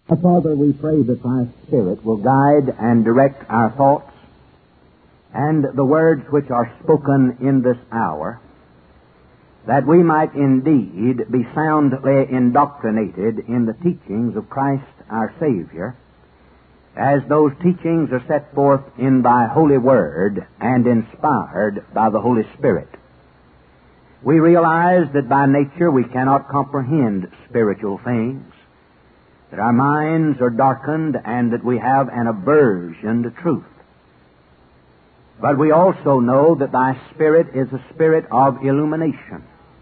Father, we pray that Thy Spirit will guide and direct our thoughts and the words which are spoken in this hour, that we might indeed be soundly indoctrinated in the teachings of Christ our Savior, as those teachings are set forth in Thy holy word and inspired by the Holy Spirit. We realize that by nature we cannot comprehend spiritual things, that our minds are darkened and that we have an aversion to truth. But we also know that Thy Spirit is a spirit of illumination,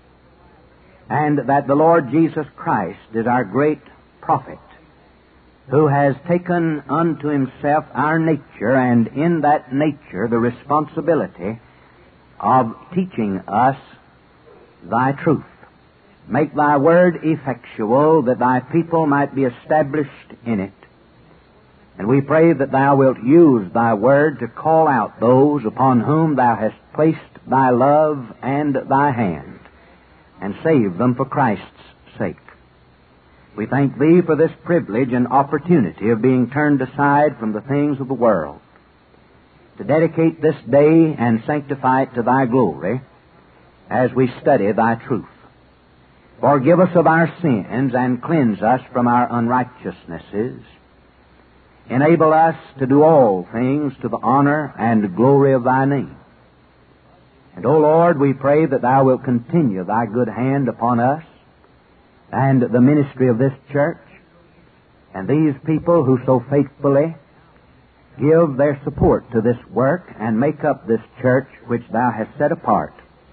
and that the Lord Jesus Christ is our great prophet, who has taken unto Himself our nature, and in that nature the responsibility of teaching us Thy truth. Make Thy word effectual, that Thy people might be established in it. And we pray that Thou wilt use Thy word to call out those upon whom Thou hast placed Thy love and Thy hand, and save them for Christ's sake. We thank Thee for this privilege and opportunity of being turned aside from the things of the world, to dedicate this day and sanctify it to Thy glory as we study Thy truth. Forgive us of our sins and cleanse us from our unrighteousnesses. Enable us to do all things to the honor and glory of Thy name. And, O Lord, we pray that Thou wilt continue Thy good hand upon us and the ministry of this church, and these people who so faithfully give their support to this work and make up this church which Thou hast set apart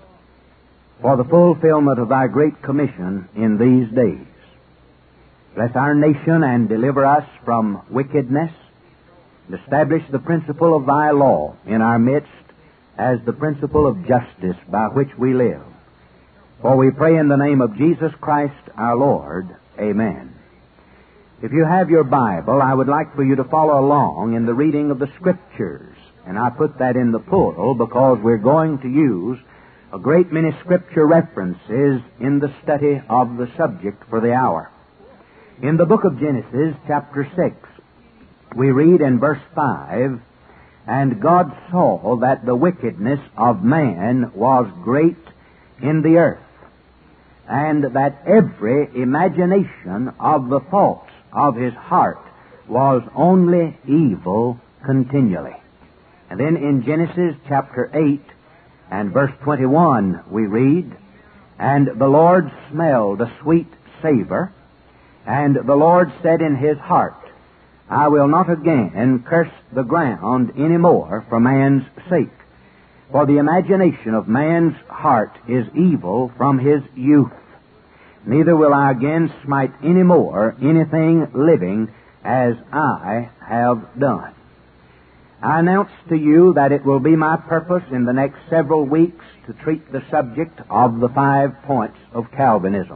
for the fulfillment of Thy great commission in these days. Bless our nation and deliver us from wickedness, and establish the principle of Thy law in our midst as the principle of justice by which we live. For we pray in the name of Jesus Christ our Lord. Amen. If you have your Bible, I would like for you to follow along in the reading of the Scriptures. And I put that in the plural because we're going to use a great many Scripture references in the study of the subject for the hour. In the book of Genesis, chapter 6, we read in verse 5, "And God saw that the wickedness of man was great in the earth, and that every imagination of the thoughts of his heart was only evil continually." And then in Genesis chapter 8 and verse 21 we read, "And the Lord smelled a sweet savor, and the Lord said in his heart, I will not again curse the ground any more for man's sake. For the imagination of man's heart is evil from his youth. Neither will I again smite any more anything living as I have done." I announce to you that it will be my purpose in the next several weeks to treat the subject of the 5 points of Calvinism.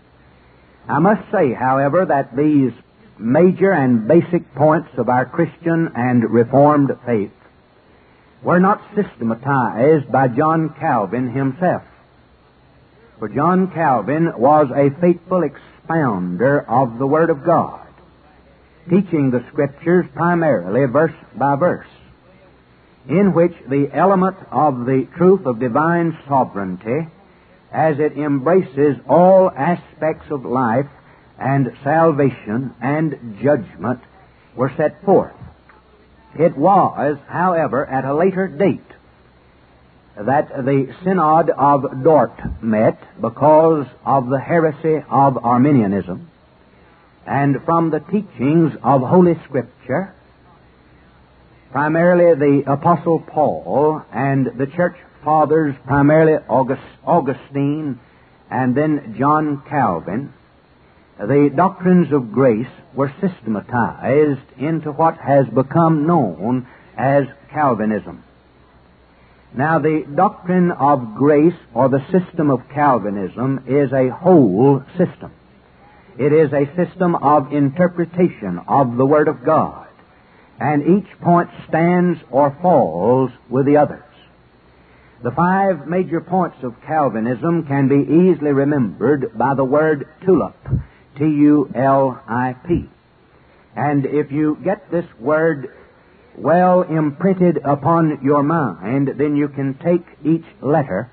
I must say, however, that these major and basic points of our Christian and Reformed faith were not systematized by John Calvin himself. For John Calvin was a faithful expounder of the Word of God, teaching the Scriptures primarily verse by verse, in which the element of the truth of divine sovereignty, as it embraces all aspects of life and salvation and judgment, were set forth. It was, however, at a later date that the Synod of Dort met because of the heresy of Arminianism, and from the teachings of Holy Scripture, primarily the Apostle Paul and the Church Fathers, primarily Augustine and then John Calvin, the doctrines of grace were systematized into what has become known as Calvinism. Now, the doctrine of grace, or the system of Calvinism, is a whole system. It is a system of interpretation of the Word of God, and each point stands or falls with the others. The 5 major points of Calvinism can be easily remembered by the word tulip, T-U-L-I-P. And if you get this word well imprinted upon your mind, then you can take each letter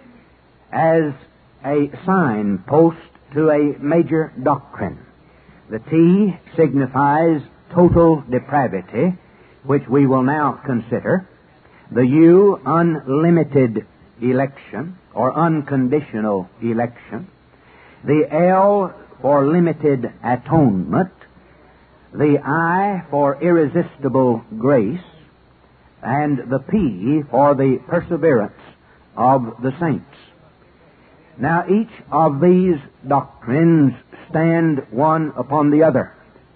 as a signpost to a major doctrine. The T signifies total depravity, which we will now consider. The U, unlimited election, or unconditional election. The L for limited atonement. The I for irresistible grace. And the P for the perseverance of the saints. Now, each of these doctrines stand one upon the other.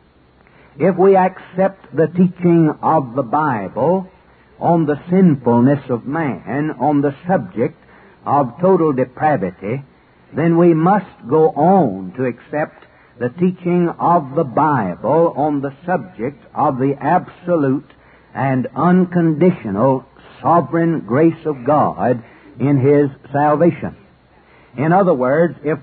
If we accept the teaching of the Bible on the sinfulness of man, on the subject of total depravity, then we must go on to accept the teaching of the Bible on the subject of the absolute and unconditional sovereign grace of God in His salvation. In other words, if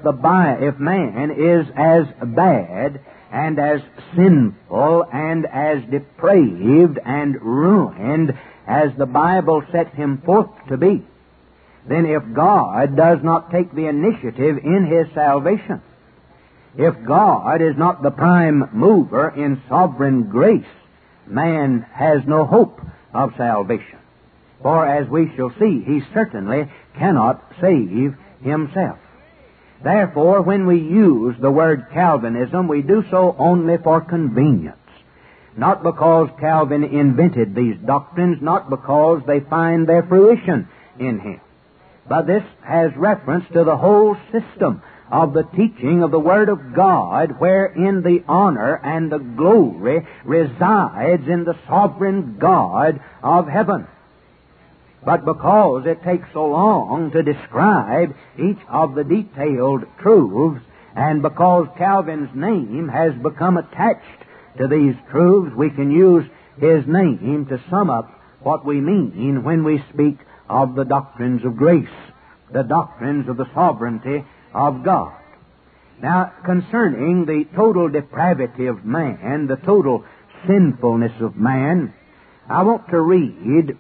man is as bad and as sinful and as depraved and ruined as the Bible set him forth to be, then if God does not take the initiative in His salvation, if God is not the prime mover in sovereign grace, man has no hope of salvation. For as we shall see, he certainly cannot save himself. Therefore, when we use the word Calvinism, we do so only for convenience. Not because Calvin invented these doctrines, not because they find their fruition in him. But this has reference to the whole system of the teaching of the Word of God, wherein the honor and the glory resides in the sovereign God of heaven. But because it takes so long to describe each of the detailed truths, and because Calvin's name has become attached to these truths, we can use his name to sum up what we mean when we speak of the doctrines of grace, the doctrines of the sovereignty of God. Now, concerning the total depravity of man, the total sinfulness of man, I want to read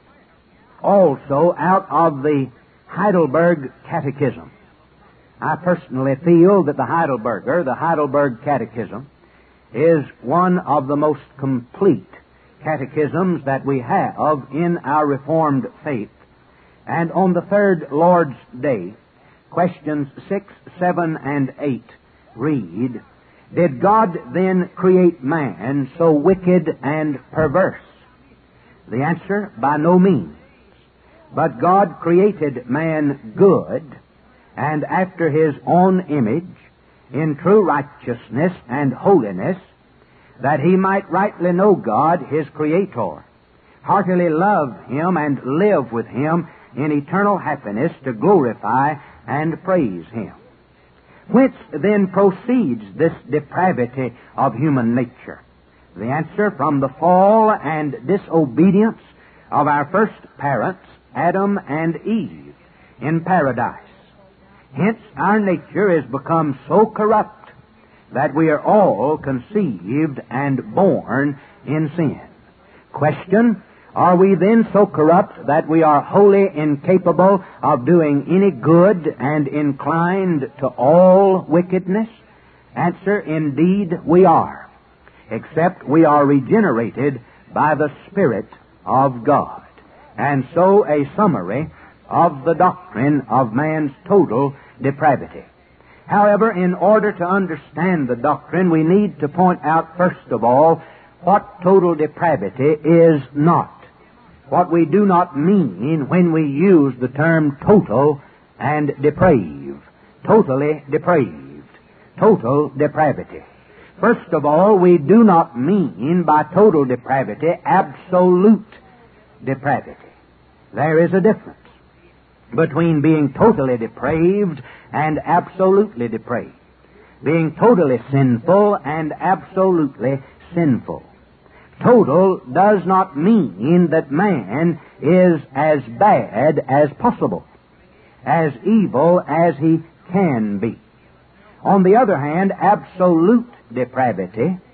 also out of the Heidelberg Catechism. I personally feel that the Heidelberg Catechism, is one of the most complete catechisms that we have in our Reformed faith. And on the third Lord's Day, questions 6, 7, and 8 read, "Did God then create man so wicked and perverse?" The answer, by no means. But God created man good, and after His own image, in true righteousness and holiness, that he might rightly know God, his Creator, heartily love Him, and live with Him in eternal happiness to glorify and praise Him. Whence then proceeds this depravity of human nature? The answer, from the fall and disobedience of our first parents, Adam and Eve, in paradise. Hence our nature is become so corrupt that we are all conceived and born in sin. Question, are we then so corrupt that we are wholly incapable of doing any good and inclined to all wickedness? Answer, indeed we are, except we are regenerated by the Spirit of God. And so a summary of the doctrine of man's total depravity. However, in order to understand the doctrine, we need to point out, first of all, what total depravity is not. What we do not mean when we use the term total and depraved. Totally depraved. Total depravity. First of all, we do not mean by total depravity absolute depravity. There is a difference between being totally depraved and absolutely depraved. Being totally sinful and absolutely sinful. Total does not mean that man is as bad as possible, as evil as he can be. On the other hand, absolute depravity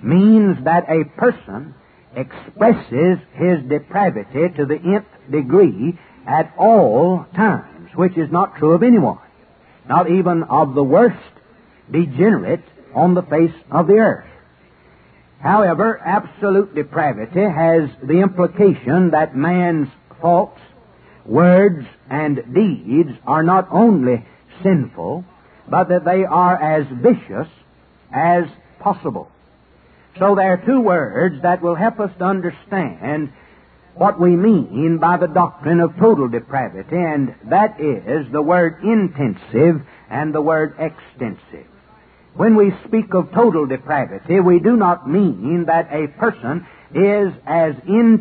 means that a person expresses his depravity to the nth degree at all times, which is not true of anyone, not even of the worst degenerate on the face of the earth. However, absolute depravity has the implication that man's thoughts, words, and deeds are not only sinful, but that they are as vicious as possible. So there are two words that will help us to understand what we mean by the doctrine of total depravity, and that is the word intensive and the word extensive. When we speak of total depravity, we do not mean that a person is as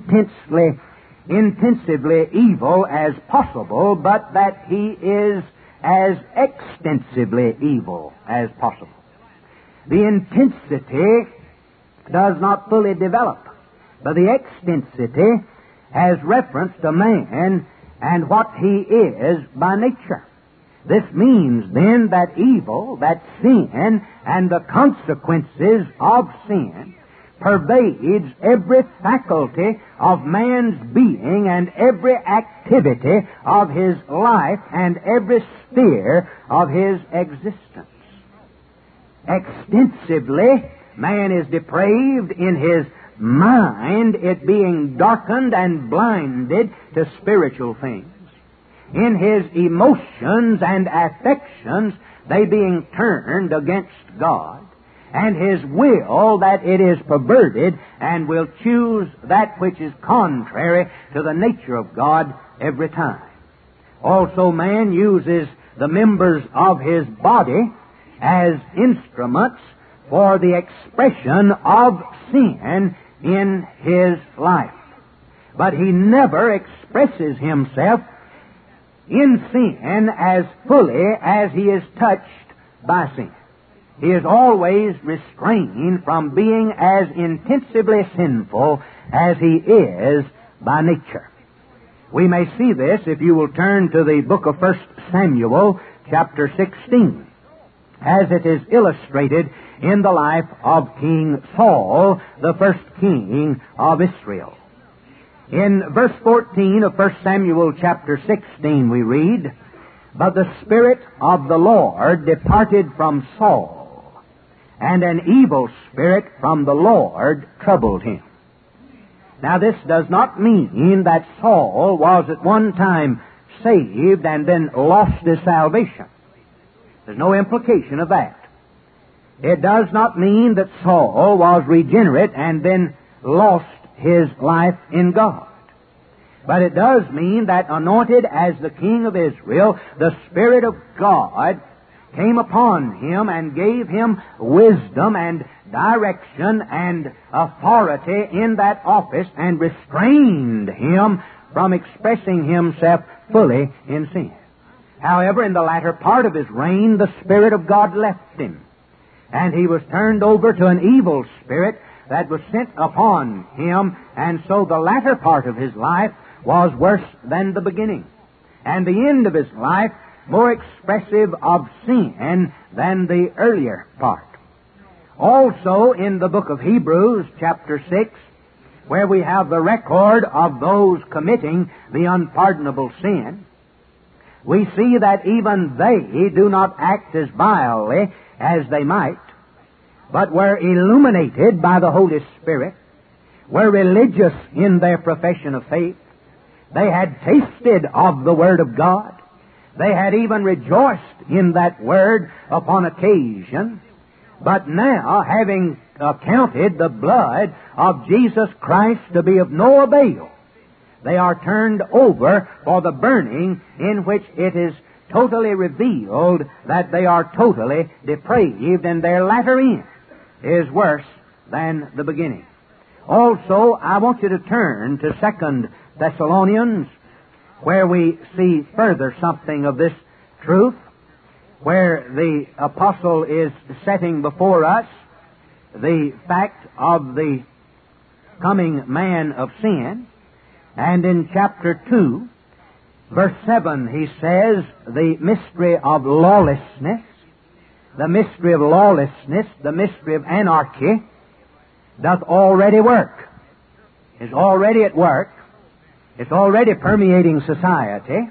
intensively evil as possible, but that he is as extensively evil as possible. The intensity does not fully develop, but the extensity has reference to man and what he is by nature. This means then that evil, that sin, and the consequences of sin pervades every faculty of man's being and every activity of his life and every sphere of his existence. Extensively, man is depraved in his mind, it being darkened and blinded to spiritual things. In his emotions and affections, they being turned against God, and his will that it is perverted and will choose that which is contrary to the nature of God every time. Also, man uses the members of his body as instruments for the expression of sin in his life. But he never expresses himself in sin as fully as he is touched by sin. He is always restrained from being as intensively sinful as he is by nature. We may see this if you will turn to the book of 1 Samuel, chapter 16, as it is illustrated in the life of King Saul, the first king of Israel. In verse 14 of 1 Samuel chapter 16 we read, "But the Spirit of the Lord departed from Saul, and an evil spirit from the Lord troubled him." Now this does not mean that Saul was at one time saved and then lost his salvation. There's no implication of that. It does not mean that Saul was regenerate and then lost his life in God. But it does mean that anointed as the king of Israel, the Spirit of God came upon him and gave him wisdom and direction and authority in that office and restrained him from expressing himself fully in sin. However, in the latter part of his reign, the Spirit of God left him, and he was turned over to an evil spirit that was sent upon him, and so the latter part of his life was worse than the beginning, and the end of his life more expressive of sin than the earlier part. Also, in the book of Hebrews, chapter 6, where we have the record of those committing the unpardonable sin, we see that even they do not act as vilely as they might, but were illuminated by the Holy Spirit, were religious in their profession of faith. They had tasted of the Word of God. They had even rejoiced in that Word upon occasion. But now, having accounted the blood of Jesus Christ to be of no avail, they are turned over for the burning, in which it is totally revealed that they are totally depraved, and their latter end is worse than the beginning. Also, I want you to turn to 2 Thessalonians, where we see further something of this truth, where the apostle is setting before us the fact of the coming man of sin. And in chapter 2, verse 7, he says, the mystery of lawlessness, the mystery of anarchy, doth already work, is already at work, it's already permeating society.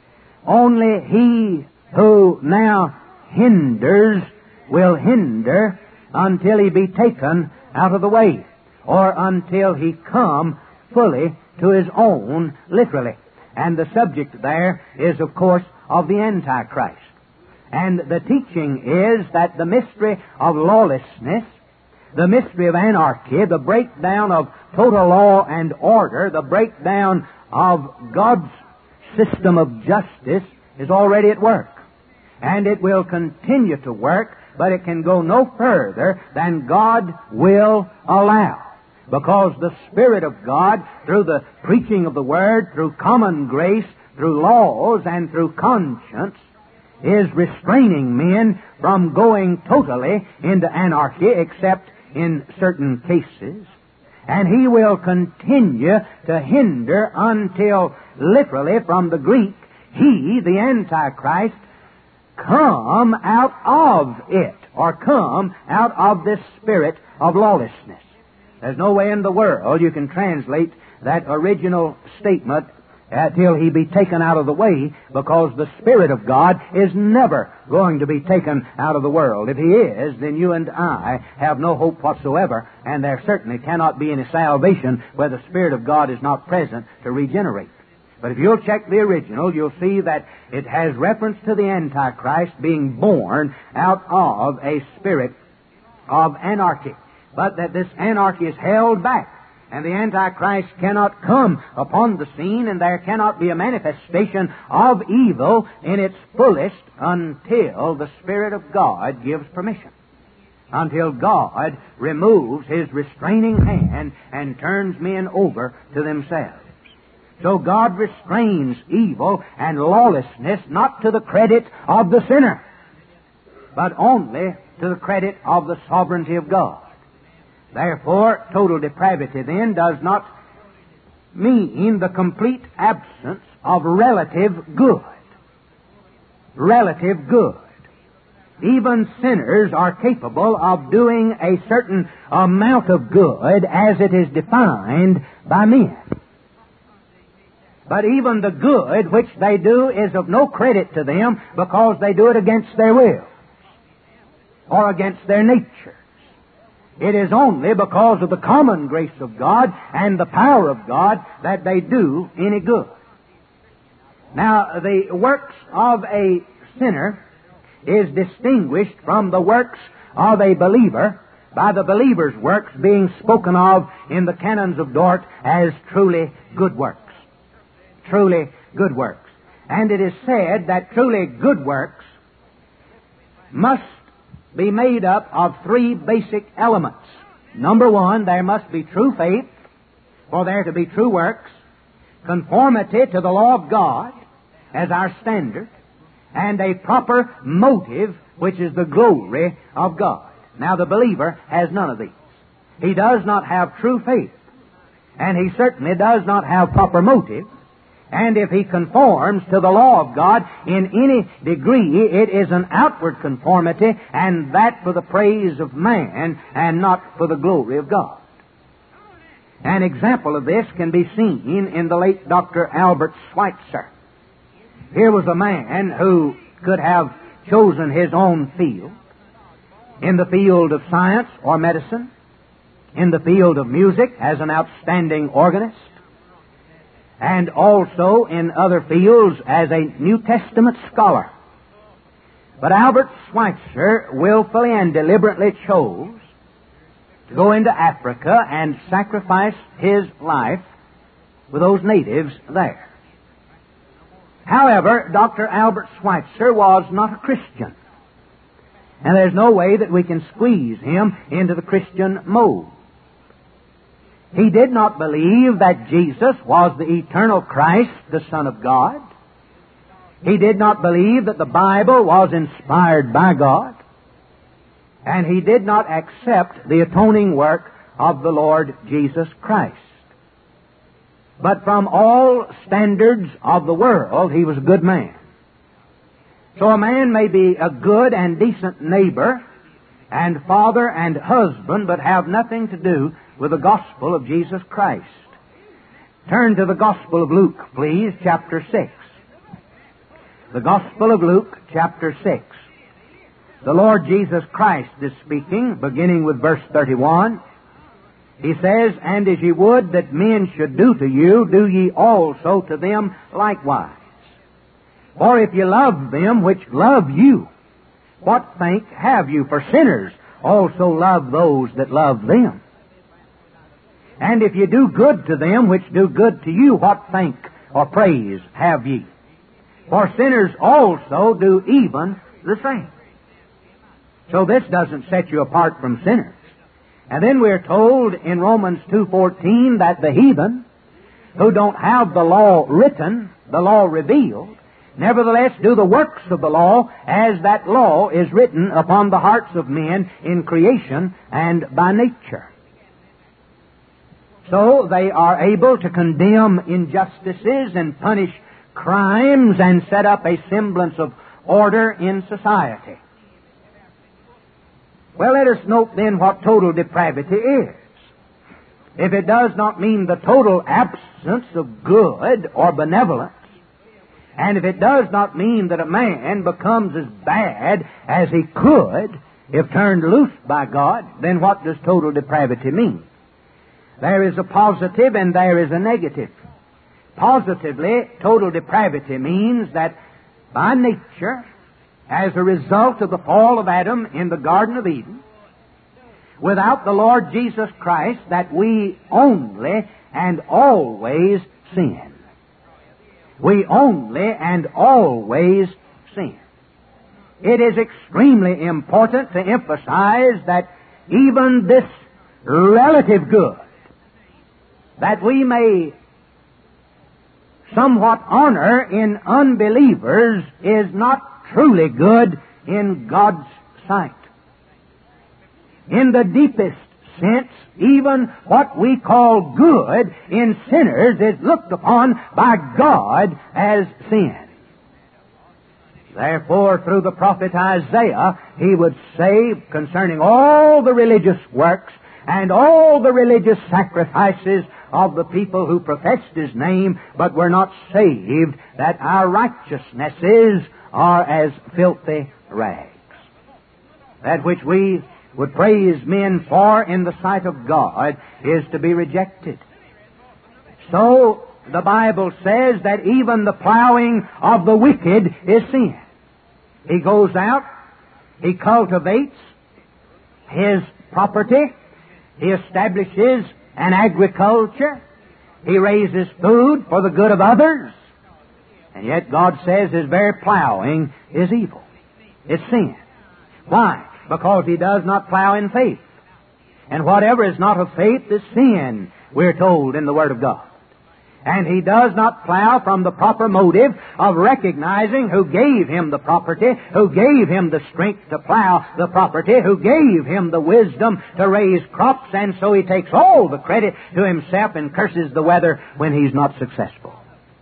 Only he who now hinders will hinder until he be taken out of the way, or until he come fully to his own, literally. And the subject there is, of course, of the Antichrist. And the teaching is that the mystery of lawlessness, the mystery of anarchy, the breakdown of total law and order, the breakdown of God's system of justice is already at work. And it will continue to work, but it can go no further than God will allow. Because the Spirit of God, through the preaching of the Word, through common grace, through laws, and through conscience, is restraining men from going totally into anarchy, except in certain cases. And He will continue to hinder until, literally from the Greek, He, the Antichrist, come out of it, or come out of this spirit of lawlessness. There's no way in the world you can translate that original statement till He be taken out of the way, because the Spirit of God is never going to be taken out of the world. If He is, then you and I have no hope whatsoever, and there certainly cannot be any salvation where the Spirit of God is not present to regenerate. But if you'll check the original, you'll see that it has reference to the Antichrist being born out of a spirit of anarchy. But that this anarchy is held back, and the Antichrist cannot come upon the scene, and there cannot be a manifestation of evil in its fullest until the Spirit of God gives permission, until God removes His restraining hand and turns men over to themselves. So God restrains evil and lawlessness not to the credit of the sinner, but only to the credit of the sovereignty of God. Therefore, total depravity then does not mean the complete absence of relative good. Relative good. Even sinners are capable of doing a certain amount of good as it is defined by men. But even the good which they do is of no credit to them, because they do it against their will or against their nature. It is only because of the common grace of God and the power of God that they do any good. Now, the works of a sinner is distinguished from the works of a believer by the believer's works being spoken of in the canons of Dort as truly good works. Truly good works. And it is said that truly good works must be made up of three basic elements. Number one, there must be true faith for there to be true works, conformity to the law of God as our standard, and a proper motive, which is the glory of God. Now, the believer has none of these. He does not have true faith, and he certainly does not have proper motive. And if he conforms to the law of God in any degree, it is an outward conformity, and that for the praise of man and not for the glory of God. An example of this can be seen in the late Dr. Albert Schweitzer. Here was a man who could have chosen his own field, in the field of science or medicine, in the field of music as an outstanding organist, and also in other fields as a New Testament scholar. But Albert Schweitzer willfully and deliberately chose to go into Africa and sacrifice his life with those natives there. However, Dr. Albert Schweitzer was not a Christian, and there's no way that we can squeeze him into the Christian mold. He did not believe that Jesus was the eternal Christ, the Son of God. He did not believe that the Bible was inspired by God. And he did not accept the atoning work of the Lord Jesus Christ. But from all standards of the world, he was a good man. So a man may be a good and decent neighbor and father and husband, but have nothing to do with the gospel of Jesus Christ. Turn to the Gospel of Luke, please, chapter 6. The Gospel of Luke, chapter 6. The Lord Jesus Christ is speaking, beginning with verse 31. He says, "And as ye would that men should do to you, do ye also to them likewise. For if ye love them which love you, what thank have you? For sinners also love those that love them. And if ye do good to them which do good to you, what thank or praise have ye? For sinners also do even the same." So this doesn't set you apart from sinners. And then we're told in Romans 2:14 that the heathen, who don't have the law written, the law revealed, nevertheless do the works of the law, as that law is written upon the hearts of men in creation and by nature. So they are able to condemn injustices and punish crimes and set up a semblance of order in society. Well, let us note then what total depravity is. If it does not mean the total absence of good or benevolence, and if it does not mean that a man becomes as bad as he could if turned loose by God, then what does total depravity mean? There is a positive and there is a negative. Positively, total depravity means that by nature, as a result of the fall of Adam in the Garden of Eden, without the Lord Jesus Christ, that we only and always sin. We only and always sin. It is extremely important to emphasize that even this relative good, that we may somewhat honor in unbelievers, is not truly good in God's sight. In the deepest sense, even what we call good in sinners is looked upon by God as sin. Therefore, through the prophet Isaiah, he would say concerning all the religious works and all the religious sacrifices of the people who professed His name but were not saved, that our righteousnesses are as filthy rags. That which we would praise men for in the sight of God is to be rejected. So the Bible says that even the plowing of the wicked is sin. He goes out, he cultivates his property, he establishes an agriculture, he raises food for the good of others, and yet God says his very plowing is evil. It's sin. Why? Because he does not plow in faith. And whatever is not of faith is sin, we're told in the Word of God. And he does not plow from the proper motive of recognizing who gave him the property, who gave him the strength to plow the property, who gave him the wisdom to raise crops, and so he takes all the credit to himself and curses the weather when he's not successful.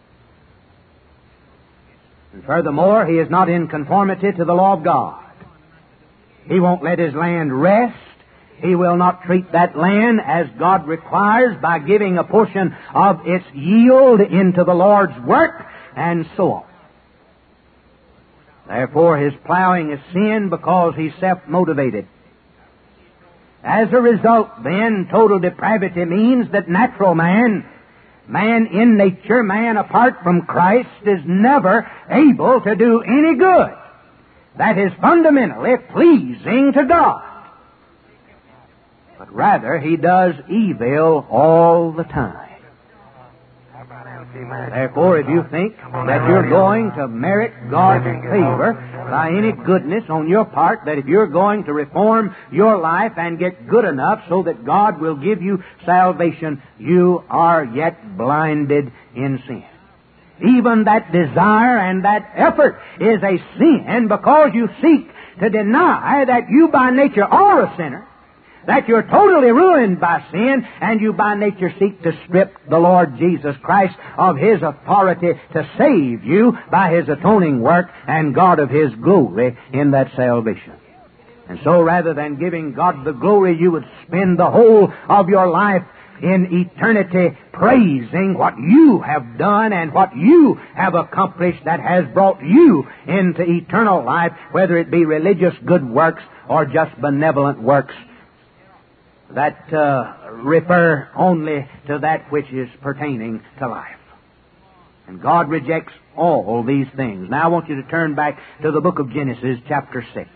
And furthermore, he is not in conformity to the law of God. He won't let his land rest. He will not treat that land as God requires by giving a portion of its yield into the Lord's work, and so on. Therefore, his plowing is sin because he's self-motivated. As a result, then, total depravity means that natural man in nature, man apart from Christ, is never able to do any good that is fundamentally pleasing to God. But rather, he does evil all the time. Therefore, if you think that you're going to merit God's favor by any goodness on your part, that if you're going to reform your life and get good enough so that God will give you salvation, you are yet blinded in sin. Even that desire and that effort is a sin because you seek to deny that you by nature are a sinner, that you're totally ruined by sin, and you by nature seek to strip the Lord Jesus Christ of His authority to save you by His atoning work, and God of His glory in that salvation. And so rather than giving God the glory, you would spend the whole of your life in eternity praising what you have done and what you have accomplished that has brought you into eternal life, whether it be religious good works or just benevolent works that refer only to that which is pertaining to life. And God rejects all these things. Now I want you to turn back to the book of Genesis, chapter 6.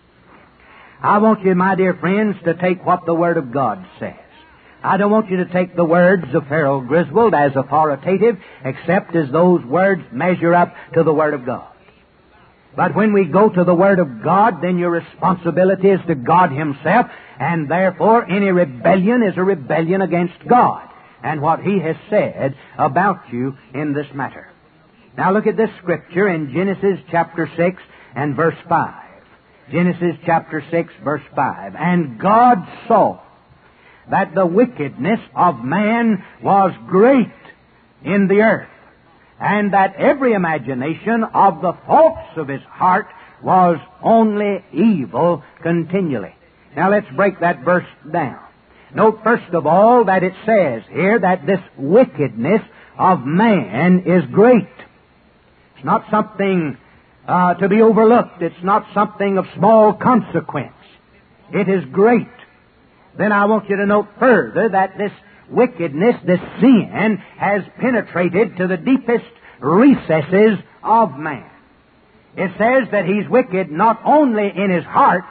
I want you, my dear friends, to take what the Word of God says. I don't want you to take the words of Farrell Griswold as authoritative, except as those words measure up to the Word of God. But when we go to the Word of God, then your responsibility is to God Himself, and therefore any rebellion is a rebellion against God and what He has said about you in this matter. Now look at this scripture in Genesis chapter 6 and verse 5. Genesis chapter 6, verse 5. And God saw that the wickedness of man was great in the earth, and that every imagination of the thoughts of his heart was only evil continually. Now let's break that verse down. Note first of all that it says here that this wickedness of man is great. It's not something to be overlooked. It's not something of small consequence. It is great. Then I want you to note further that this wickedness, this sin, has penetrated to the deepest recesses of man. It says that he's wicked not only in his heart,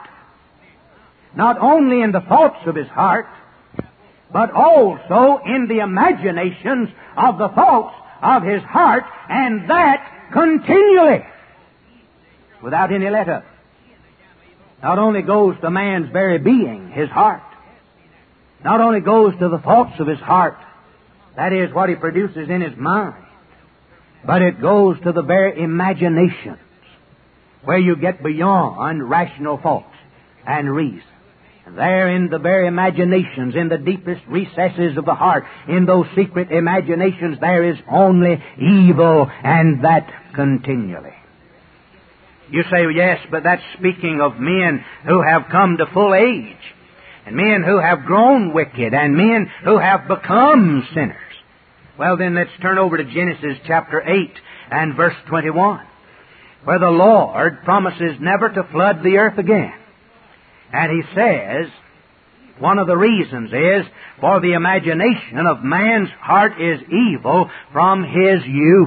not only in the thoughts of his heart, but also in the imaginations of the thoughts of his heart, and that continually, without any let-up. Not only goes to man's very being, his heart, not only goes to the thoughts of his heart, that is what he produces in his mind, but it goes to the very imaginations, where you get beyond rational thoughts and reason. There in the very imaginations, in the deepest recesses of the heart, in those secret imaginations, there is only evil, and that continually. You say, yes, but that's speaking of men who have come to full age, and men who have grown wicked, and men who have become sinners. Well, then let's turn over to Genesis chapter 8 and verse 21, where the Lord promises never to flood the earth again. And He says, one of the reasons is, for the imagination of man's heart is evil from his youth.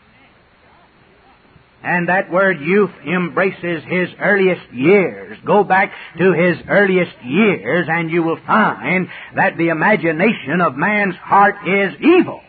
And that word youth embraces his earliest years. Go back to his earliest years and you will find that the imagination of man's heart is evil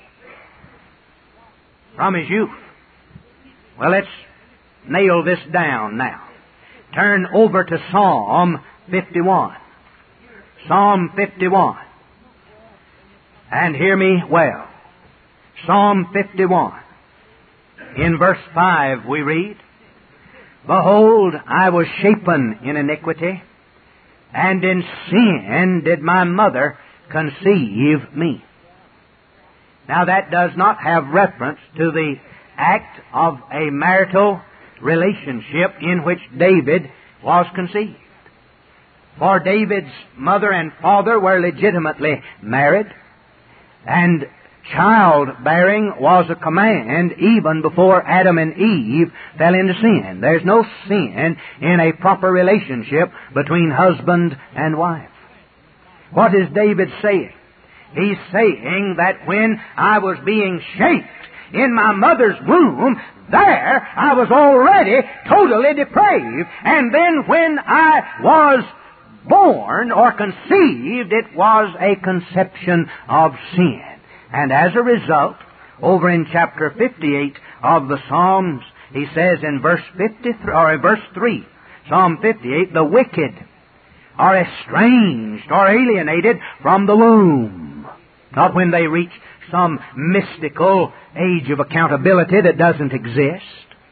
from his youth. Well, let's nail this down now. Turn over to Psalm 51. Psalm 51. And hear me well. Psalm 51. In verse 5 we read, Behold, I was shapen in iniquity, and in sin did my mother conceive me. Now that does not have reference to the act of a marital relationship in which David was conceived. For David's mother and father were legitimately married, and childbearing was a command even before Adam and Eve fell into sin. There's no sin in a proper relationship between husband and wife. What is David saying? He's saying that when I was being shaped in my mother's womb, there I was already totally depraved. And then when I was born or conceived, it was a conception of sin. And as a result, over in chapter 58 of the Psalms, he says in verse 3, Psalm 58, the wicked are estranged or alienated from the womb. Not when they reach some mystical age of accountability that doesn't exist.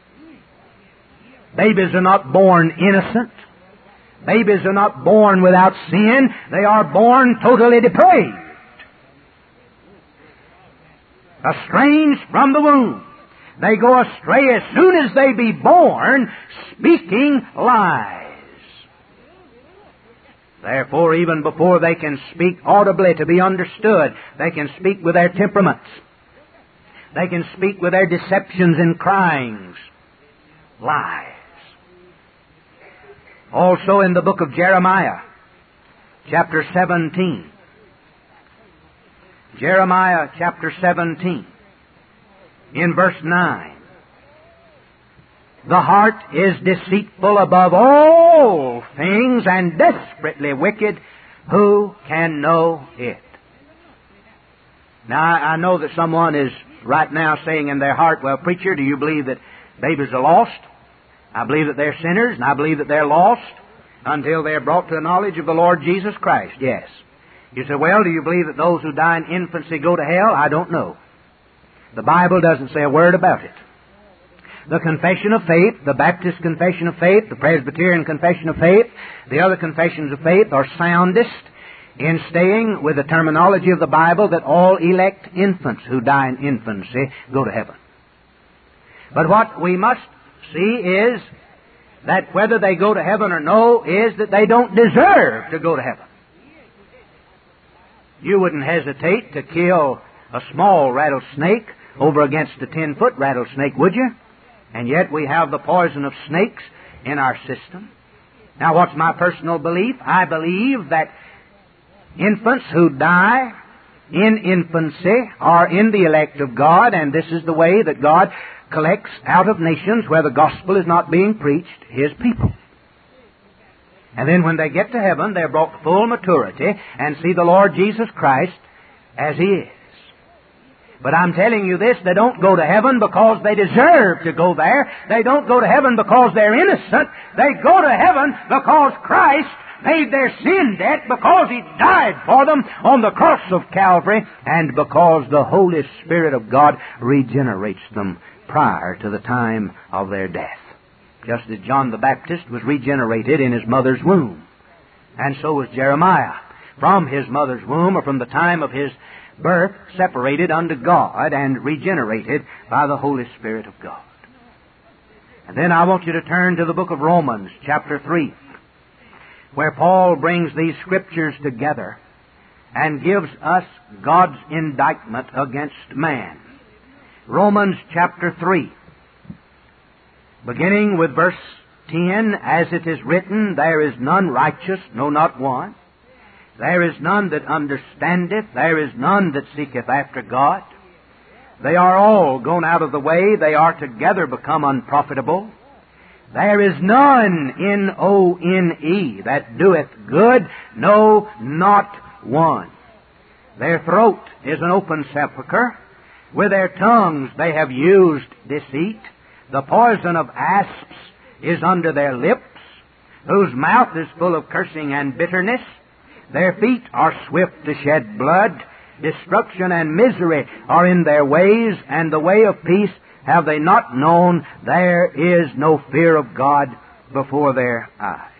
Babies are not born innocent. Babies are not born without sin. They are born totally depraved. Estranged from the womb. They go astray as soon as they be born, speaking lies. Therefore, even before they can speak audibly to be understood, they can speak with their temperaments. They can speak with their deceptions and cryings, lies. Also in the book of Jeremiah, chapter 17. Jeremiah chapter 17, in verse 9. The heart is deceitful above all things and desperately wicked. Who can know it? Now, I know that someone is right now saying in their heart, well, preacher, do you believe that babies are lost? I believe that they're sinners, and I believe that they're lost until they're brought to the knowledge of the Lord Jesus Christ. Yes. You say, well, do you believe that those who die in infancy go to hell? I don't know. The Bible doesn't say a word about it. The Confession of Faith, the Baptist Confession of Faith, the Presbyterian Confession of Faith, the other confessions of faith are soundest in staying with the terminology of the Bible that all elect infants who die in infancy go to heaven. But what we must see is that whether they go to heaven or no is that they don't deserve to go to heaven. You wouldn't hesitate to kill a small rattlesnake over against a 10-foot rattlesnake, would you? And yet we have the poison of snakes in our system. Now, what's my personal belief? I believe that infants who die in infancy are in the elect of God, and this is the way that God collects out of nations where the gospel is not being preached, His people. And then when they get to heaven, they're brought to full maturity and see the Lord Jesus Christ as He is. But I'm telling you this, they don't go to heaven because they deserve to go there. They don't go to heaven because they're innocent. They go to heaven because Christ paid their sin debt, because He died for them on the cross of Calvary, and because the Holy Spirit of God regenerates them prior to the time of their death. Just as John the Baptist was regenerated in his mother's womb. And so was Jeremiah. From his mother's womb, or from the time of his birth, separated unto God and regenerated by the Holy Spirit of God. And then I want you to turn to the book of Romans, chapter 3, where Paul brings these scriptures together and gives us God's indictment against man. Romans chapter 3, beginning with verse 10, as it is written, there is none righteous, no, not one. There is none that understandeth, there is none that seeketh after God. They are all gone out of the way, they are together become unprofitable. There is none, N-O-N-E, that doeth good, no, not one. Their throat is an open sepulchre. With their tongues they have used deceit. The poison of asps is under their lips, whose mouth is full of cursing and bitterness. Their feet are swift to shed blood. Destruction and misery are in their ways, and the way of peace have they not known. There is no fear of God before their eyes.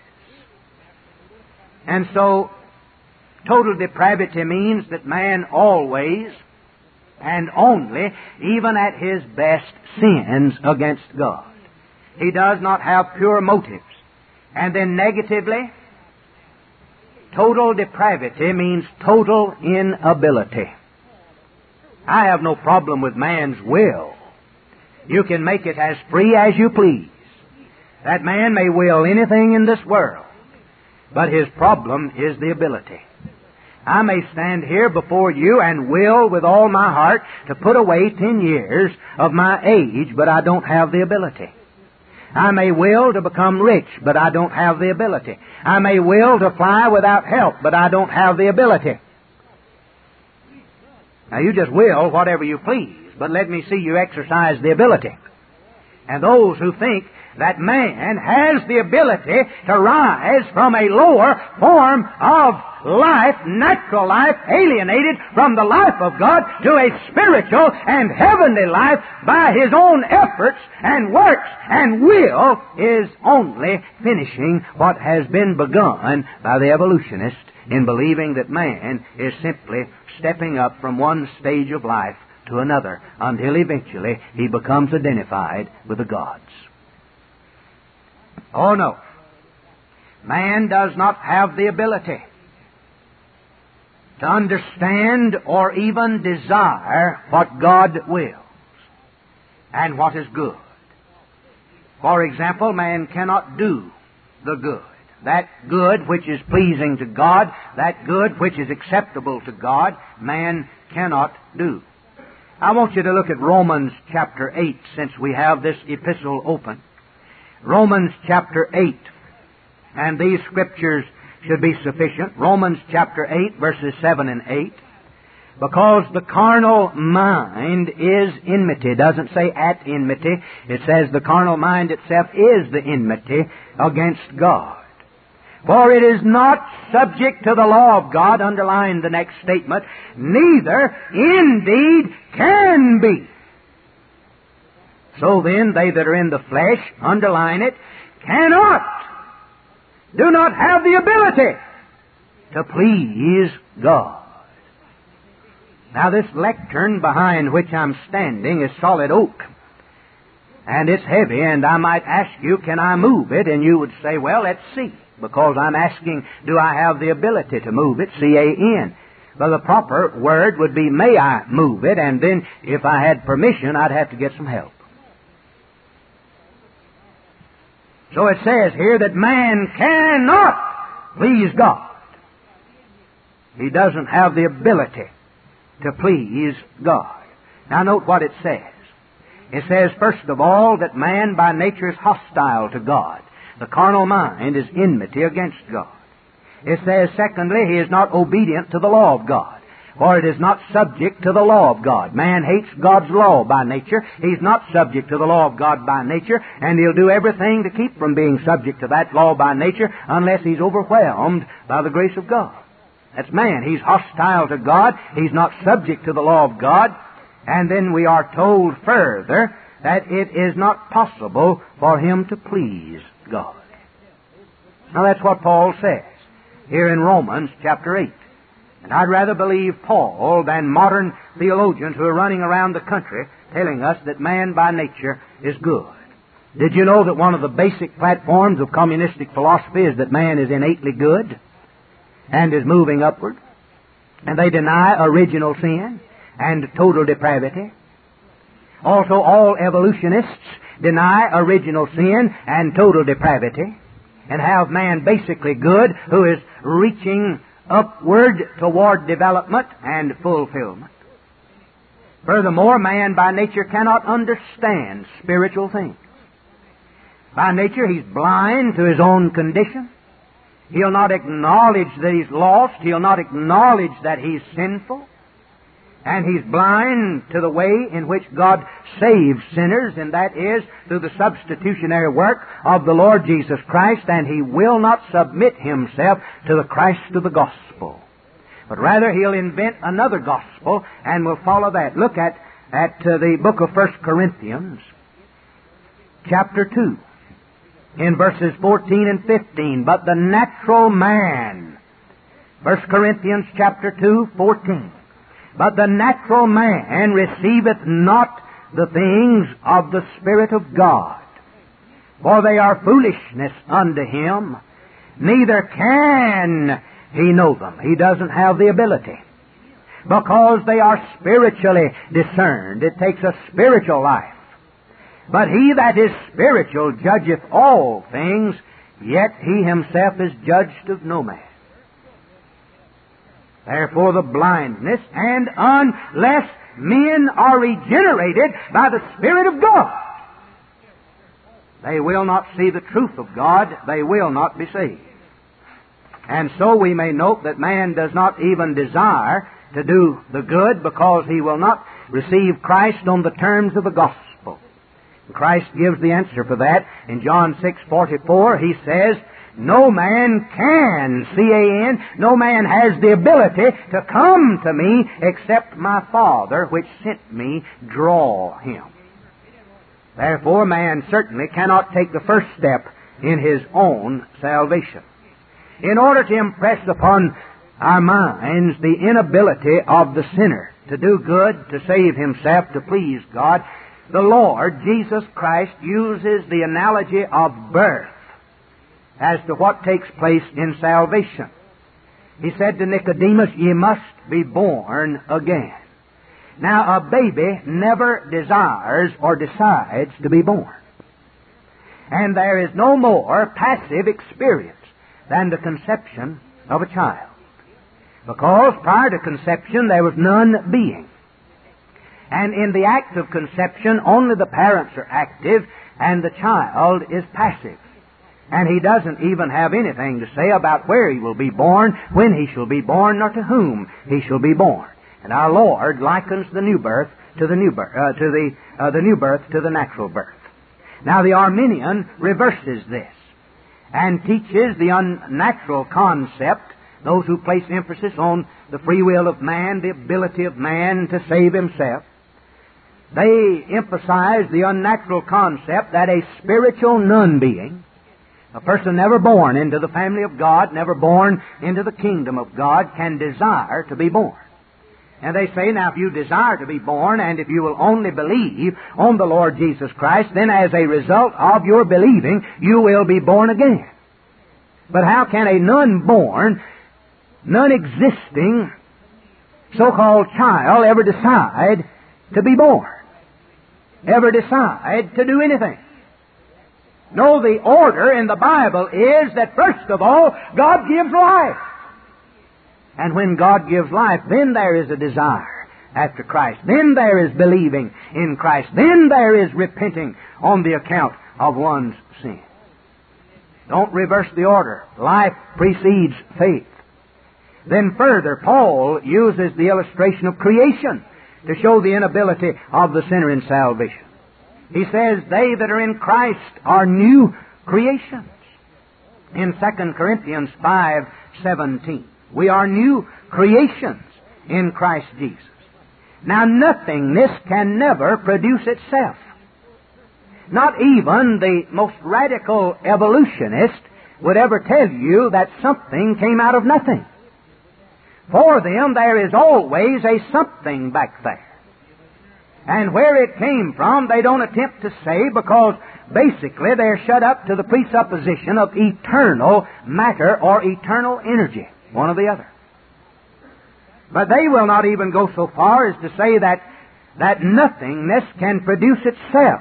And so, total depravity means that man always and only, even at his best, sins against God. He does not have pure motives. And then negatively, total depravity means total inability. I have no problem with man's will. You can make it as free as you please. That man may will anything in this world, but his problem is the ability. I may stand here before you and will with all my heart to put away 10 years of my age, but I don't have the ability. I may will to become rich, but I don't have the ability. I may will to fly without help, but I don't have the ability. Now you just will whatever you please, but let me see you exercise the ability. And those who think that man has the ability to rise from a lower form of life, natural life, alienated from the life of God to a spiritual and heavenly life by his own efforts and works and will, is only finishing what has been begun by the evolutionists in believing that man is simply stepping up from one stage of life to another until eventually he becomes identified with the gods. Oh no. Man does not have the ability to understand or even desire what God wills and what is good. For example, man cannot do the good. That good which is pleasing to God, that good which is acceptable to God, man cannot do. I want you to look at Romans chapter 8, since we have this epistle open. Romans chapter 8, and these scriptures should be sufficient. Romans chapter 8, verses 7 and 8. Because the carnal mind is enmity. It doesn't say at enmity. It says the carnal mind itself is the enmity against God. For it is not subject to the law of God, underline the next statement, neither indeed can be. So then, they that are in the flesh, underline it, do not have the ability to please God. Now this lectern behind which I'm standing is solid oak. And it's heavy, and I might ask you, can I move it? And you would say, well, let's see. Because I'm asking, do I have the ability to move it? C-A-N. But the proper word would be, may I move it? And then, if I had permission, I'd have to get some help. So it says here that man cannot please God. He doesn't have the ability to please God. Now note what it says. It says, first of all, that man by nature is hostile to God. The carnal mind is enmity against God. It says, secondly, he is not obedient to the law of God, for it is not subject to the law of God. Man hates God's law by nature. He's not subject to the law of God by nature, and he'll do everything to keep from being subject to that law by nature unless he's overwhelmed by the grace of God. That's man. He's hostile to God. He's not subject to the law of God. And then we are told further that it is not possible for him to please God. Now that's what Paul says here in Romans chapter 8. And I'd rather believe Paul than modern theologians who are running around the country telling us that man by nature is good. Did you know that one of the basic platforms of communistic philosophy is that man is innately good and is moving upward? And they deny original sin and total depravity. Also, all evolutionists deny original sin and total depravity and have man basically good who is reaching upward toward development and fulfillment. Furthermore, man by nature cannot understand spiritual things. By nature, he's blind to his own condition. He'll not acknowledge that he's lost. He'll not acknowledge that he's sinful. And he's blind to the way in which God saves sinners, and that is through the substitutionary work of the Lord Jesus Christ, and he will not submit himself to the Christ of the gospel. But rather he'll invent another gospel, and will follow that. Look at the book of 1 Corinthians, chapter 2, in verses 14 and 15. But the natural man, 1 Corinthians chapter 2, 14. But the natural man receiveth not the things of the Spirit of God, for they are foolishness unto him, neither can he know them. He doesn't have the ability, because they are spiritually discerned. It takes a spiritual life. But he that is spiritual judgeth all things, yet he himself is judged of no man. Therefore the blindness, and unless men are regenerated by the Spirit of God, they will not see the truth of God, they will not be saved. And so we may note that man does not even desire to do the good because he will not receive Christ on the terms of the gospel. Christ gives the answer for that. In John 6:44, he says, no man can, C-A-N, no man has the ability to come to me except my Father which sent me draw him. Therefore, man certainly cannot take the first step in his own salvation. In order to impress upon our minds the inability of the sinner to do good, to save himself, to please God, the Lord Jesus Christ uses the analogy of birth as to what takes place in salvation. He said to Nicodemus, "Ye must be born again." Now, a baby never desires or decides to be born. And there is no more passive experience than the conception of a child. Because prior to conception there was none being. And in the act of conception only the parents are active and the child is passive. And he doesn't even have anything to say about where he will be born, when he shall be born, nor to whom he shall be born. And our Lord likens the new birth to the new birth, the new birth to the natural birth. Now the Arminian reverses this and teaches the unnatural concept. Those who place emphasis on the free will of man, the ability of man to save himself, they emphasize the unnatural concept that a spiritual non-being, a person never born into the family of God, never born into the kingdom of God, can desire to be born. And they say, now, if you desire to be born, and if you will only believe on the Lord Jesus Christ, then as a result of your believing, you will be born again. But how can a non-born, non-existing, so-called child ever decide to be born? Ever decide to do anything? No, the order in the Bible is that first of all, God gives life. And when God gives life, then there is a desire after Christ. Then there is believing in Christ. Then there is repenting on the account of one's sin. Don't reverse the order. Life precedes faith. Then further, Paul uses the illustration of creation to show the inability of the sinner in salvation. He says, they that are in Christ are new creations. In 2 Corinthians 5:17. We are new creations in Christ Jesus. Now, nothingness can never produce itself. Not even the most radical evolutionist would ever tell you that something came out of nothing. For them, there is always a something back there. And where it came from, they don't attempt to say, because basically they're shut up to the presupposition of eternal matter or eternal energy. One or the other. But they will not even go so far as to say that nothingness can produce itself.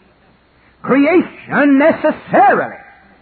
Creation necessarily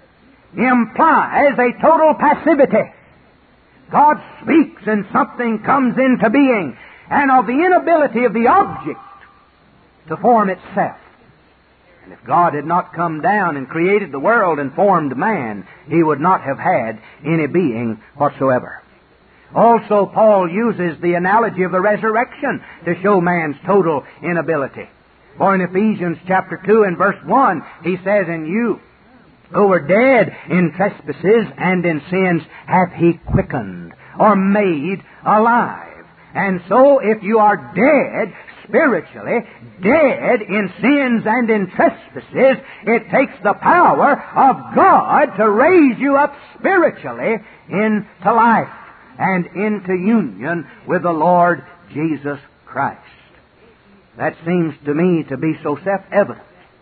implies a total passivity. God speaks and something comes into being, and of the inability of the object to form itself. And if God had not come down and created the world and formed man, He would not have had any being whatsoever. Also, Paul uses the analogy of the resurrection to show man's total inability. For in Ephesians chapter 2 and verse 1, he says, "And you who were dead in trespasses and in sins hath He quickened," or made alive. And so, if you are dead, spiritually dead in sins and in trespasses, it takes the power of God to raise you up spiritually into life and into union with the Lord Jesus Christ. That seems to me to be so self-evident.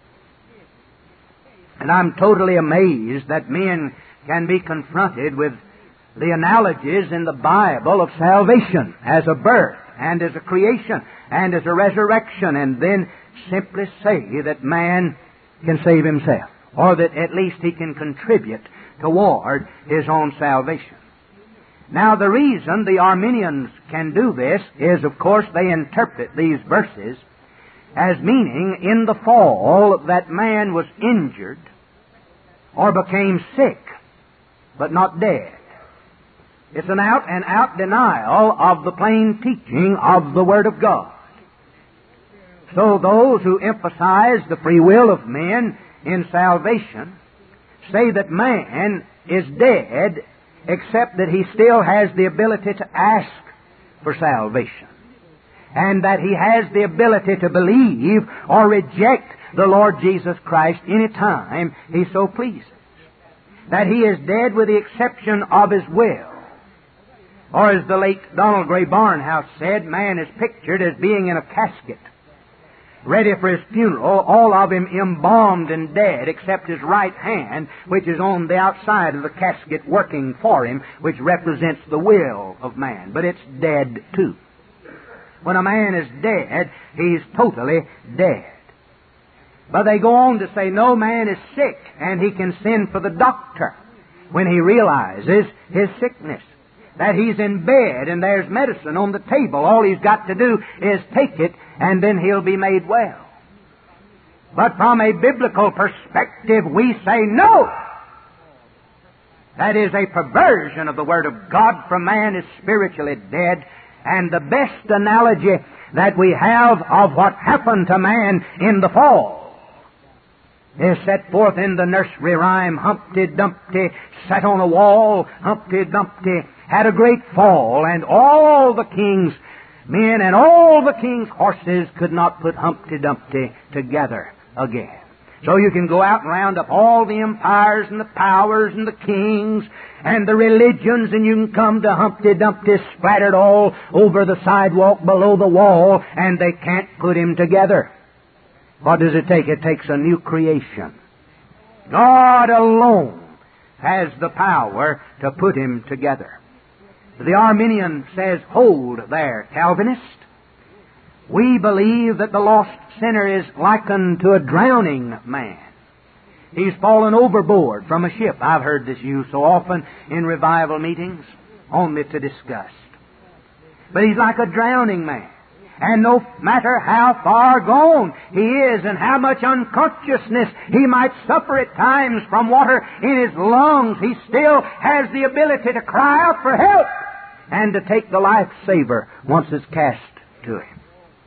And I'm totally amazed that men can be confronted with the analogies in the Bible of salvation as a birth and as a creation and as a resurrection, and then simply say that man can save himself, or that at least he can contribute toward his own salvation. Now, the reason the Arminians can do this is, of course, they interpret these verses as meaning in the fall that man was injured or became sick, but not dead. It's an out-and-out denial of the plain teaching of the Word of God. So those who emphasize the free will of men in salvation say that man is dead except that he still has the ability to ask for salvation, and that he has the ability to believe or reject the Lord Jesus Christ any time he so pleases. That he is dead with the exception of his will. Or as the late Donald Gray Barnhouse said, man is pictured as being in a casket. ready for his funeral, all of him embalmed and dead, except his right hand, which is on the outside of the casket working for him, which represents the will of man. But it's dead too. When a man is dead, he's totally dead. But they go on to say no man is sick, and he can send for the doctor when he realizes his sickness, that he's in bed and there's medicine on the table. All he's got to do is take it, and then he'll be made well. But from a biblical perspective, we say no. That is a perversion of the Word of God, for man is spiritually dead. And the best analogy that we have of what happened to man in the fall is set forth in the nursery rhyme. Humpty Dumpty sat on a wall. Humpty Dumpty had a great fall, and all the king's men and all the king's horses could not put Humpty Dumpty together again. So you can go out and round up all the empires and the powers and the kings and the religions, and you can come to Humpty Dumpty splattered all over the sidewalk below the wall, and they can't put him together. What does it take? It takes a new creation. God alone has the power to put him together. The Arminian says, hold there, Calvinist. We believe that the lost sinner is likened to a drowning man. He's fallen overboard from a ship. I've heard this used so often in revival meetings, only to disgust. But he's like a drowning man. And no matter how far gone he is and how much unconsciousness he might suffer at times from water in his lungs, he still has the ability to cry out for help and to take the life-saver once it's cast to him.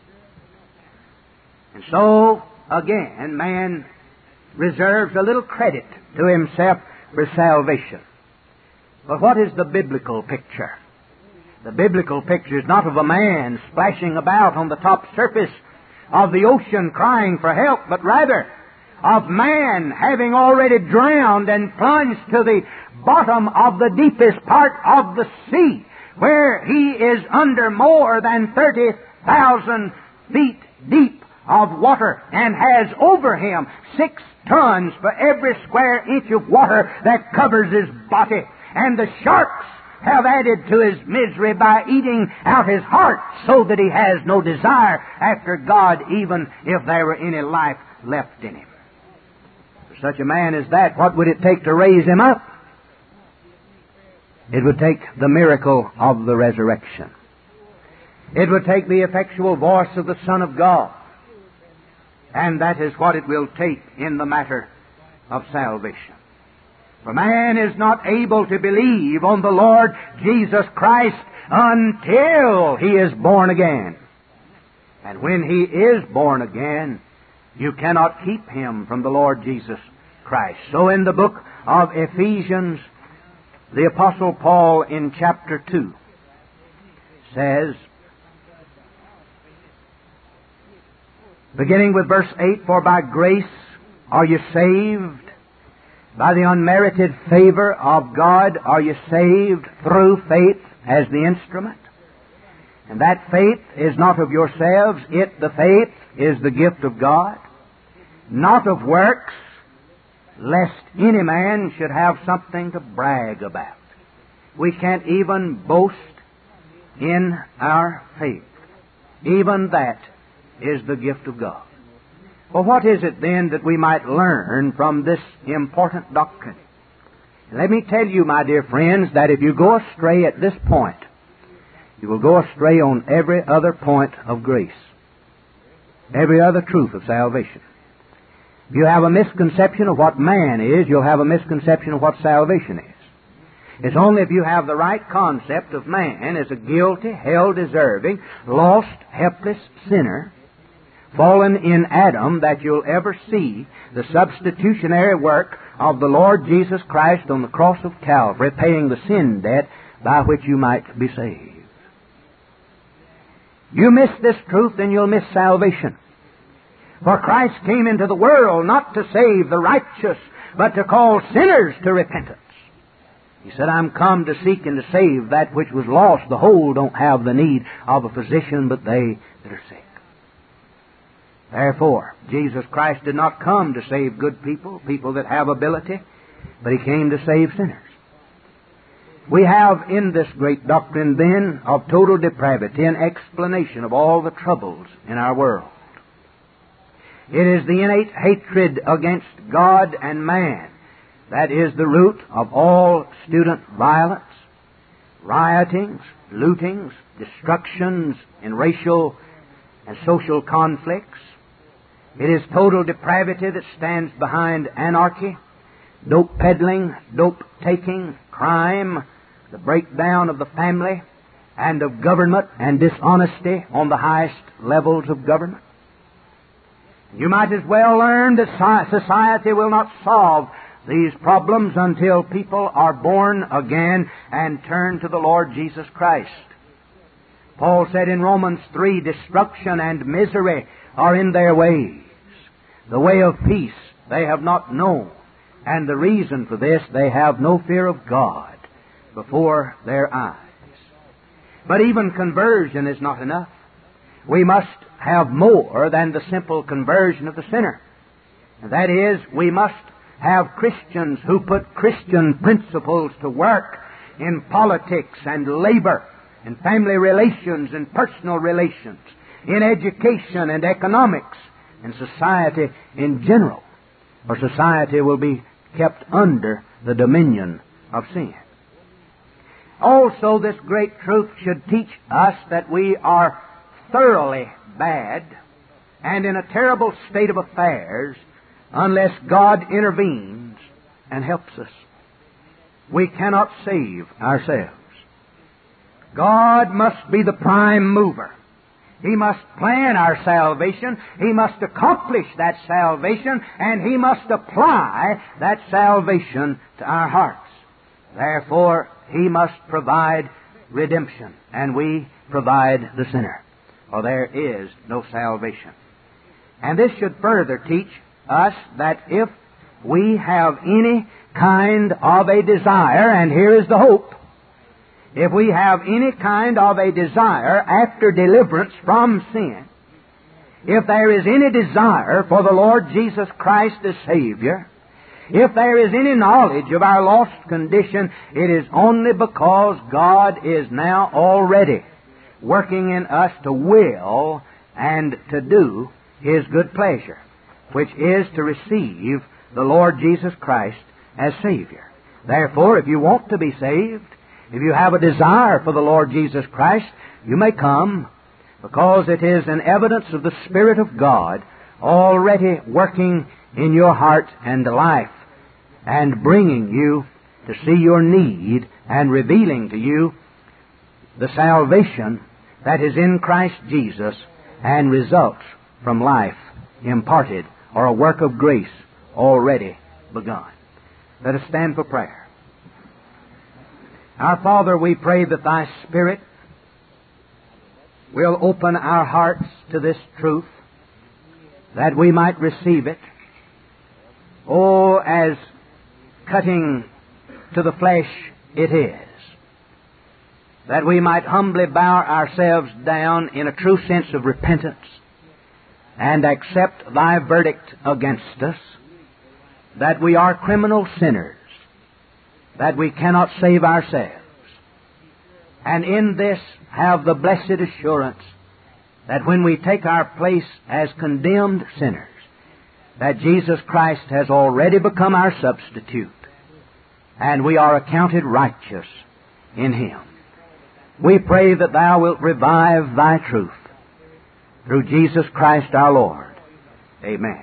And so, again, man reserves a little credit to himself for salvation. But what is the biblical picture? The biblical picture is not of a man splashing about on the top surface of the ocean crying for help, but rather of man having already drowned and plunged to the bottom of the deepest part of the sea, where he is under more than 30,000 feet deep of water and has over him 6 tons for every square inch of water that covers his body. And the sharks have added to his misery by eating out his heart, so that he has no desire after God, even if there were any life left in him. For such a man as that, what would it take to raise him up? It would take the miracle of the resurrection. It would take the effectual voice of the Son of God. And that is what it will take in the matter of salvation. For man is not able to believe on the Lord Jesus Christ until he is born again. And when he is born again, you cannot keep him from the Lord Jesus Christ. So in the book of Ephesians, the Apostle Paul in chapter 2 says, beginning with verse 8, for by grace are you saved, by the unmerited favor of God are you saved through faith as the instrument. And that faith is not of yourselves, the faith is the gift of God, not of works, lest any man should have something to brag about. We can't even boast in our faith. Even that is the gift of God. Well, what is it then that we might learn from this important doctrine? Let me tell you, my dear friends, that if you go astray at this point, you will go astray on every other point of grace, every other truth of salvation. If you have a misconception of what man is, you'll have a misconception of what salvation is. It's only if you have the right concept of man as a guilty, hell-deserving, lost, helpless sinner, fallen in Adam, that you'll ever see the substitutionary work of the Lord Jesus Christ on the cross of Calvary, paying the sin debt by which you might be saved. You miss this truth, then you'll miss salvation. For Christ came into the world not to save the righteous, but to call sinners to repentance. He said, I'm come to seek and to save that which was lost. The whole don't have the need of a physician, but they that are sick. Therefore, Jesus Christ did not come to save good people, people that have ability, but He came to save sinners. We have in this great doctrine, then, of total depravity an explanation of all the troubles in our world. It is the innate hatred against God and man that is the root of all student violence, riotings, lootings, destructions in racial and social conflicts. It is total depravity that stands behind anarchy, dope peddling, dope taking, crime, the breakdown of the family and of government, and dishonesty on the highest levels of government. You might as well learn that society will not solve these problems until people are born again and turn to the Lord Jesus Christ. Paul said in Romans 3, destruction and misery are in their ways. The way of peace they have not known, and the reason for this, they have no fear of God before their eyes. But even conversion is not enough. We must have more than the simple conversion of the sinner. And that is, we must have Christians who put Christian principles to work in politics and labor, in family relations and personal relations, in education and economics, and society in general, or society will be kept under the dominion of sin. Also, this great truth should teach us that we are thoroughly bad and in a terrible state of affairs unless God intervenes and helps us. We cannot save ourselves. God must be the prime mover. He must plan our salvation. He must accomplish that salvation, and He must apply that salvation to our hearts. Therefore, He must provide redemption, and we provide the sinner, or there is no salvation. And this should further teach us that if we have any kind of a desire, and here is the hope, if we have any kind of a desire after deliverance from sin, if there is any desire for the Lord Jesus Christ as Savior, if there is any knowledge of our lost condition, it is only because God is now already working in us to will and to do His good pleasure, which is to receive the Lord Jesus Christ as Savior. Therefore, if you want to be saved, if you have a desire for the Lord Jesus Christ, you may come, because it is an evidence of the Spirit of God already working in your heart and life and bringing you to see your need and revealing to you the salvation that is in Christ Jesus and results from life imparted or a work of grace already begun. Let us stand for prayer. Our Father, we pray that Thy Spirit will open our hearts to this truth, that we might receive it. Oh, as cutting to the flesh it is, that we might humbly bow ourselves down in a true sense of repentance and accept Thy verdict against us, that we are criminal sinners, that we cannot save ourselves, and in this have the blessed assurance that when we take our place as condemned sinners, that Jesus Christ has already become our substitute, and we are accounted righteous in Him. We pray that Thou wilt revive Thy truth through Jesus Christ our Lord. Amen.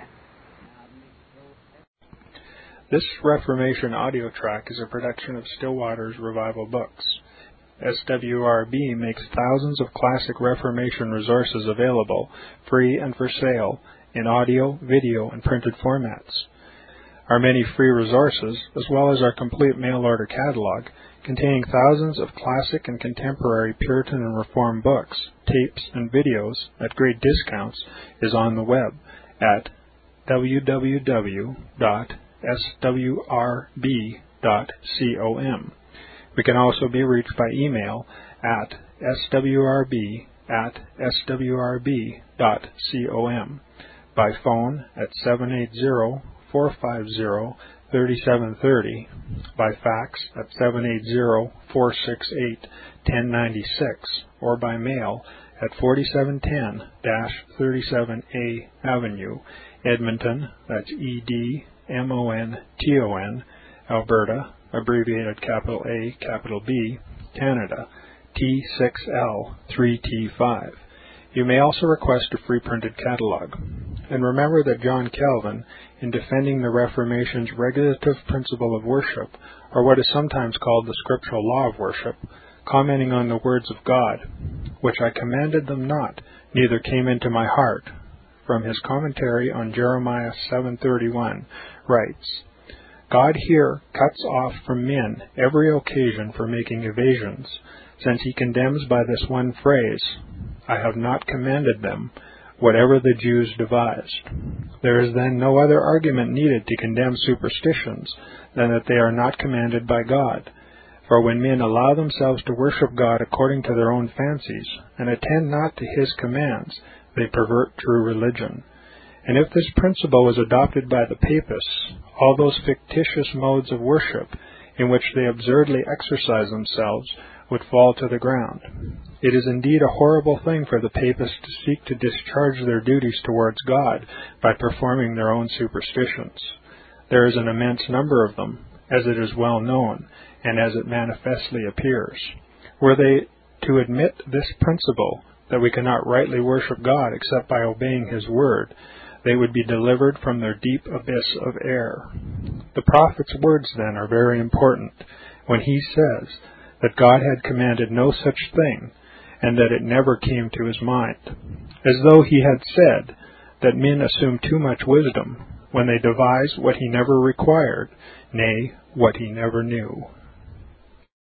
This Reformation audio track is a production of Stillwater's Revival Books. SWRB makes thousands of classic Reformation resources available, free and for sale, in audio, video, and printed formats. Our many free resources, as well as our complete mail-order catalog, containing thousands of classic and contemporary Puritan and Reformed books, tapes, and videos at great discounts, is on the web at www.swrb.com. We can also be reached by email at swrb@swrb.com. by phone at 780-450-3730, by fax at 780-468-1096, or by mail at 4710-37A Avenue, Edmonton, that's Edmonton, Alberta, abbreviated capital A, capital B, Canada, T6L3T5. You may also request a free printed catalog. And remember that John Calvin, in defending the Reformation's regulative principle of worship, or what is sometimes called the scriptural law of worship, commenting on the words of God, which I commanded them not, neither came into my heart, from his commentary on Jeremiah 7:31, writes, God here cuts off from men every occasion for making evasions, since he condemns by this one phrase, I have not commanded them, whatever the Jews devised. There is then no other argument needed to condemn superstitions than that they are not commanded by God. For when men allow themselves to worship God according to their own fancies, and attend not to his commands, they pervert true religion. And if this principle was adopted by the Papists, all those fictitious modes of worship in which they absurdly exercise themselves would fall to the ground. It is indeed a horrible thing for the Papists to seek to discharge their duties towards God by performing their own superstitions. There is an immense number of them, as it is well known, and as it manifestly appears. Were they to admit this principle, that we cannot rightly worship God except by obeying his word, they would be delivered from their deep abyss of error. The prophet's words, then, are very important, when he says that God had commanded no such thing, and that it never came to his mind, as though he had said that men assume too much wisdom when they devise what he never required, nay, what he never knew.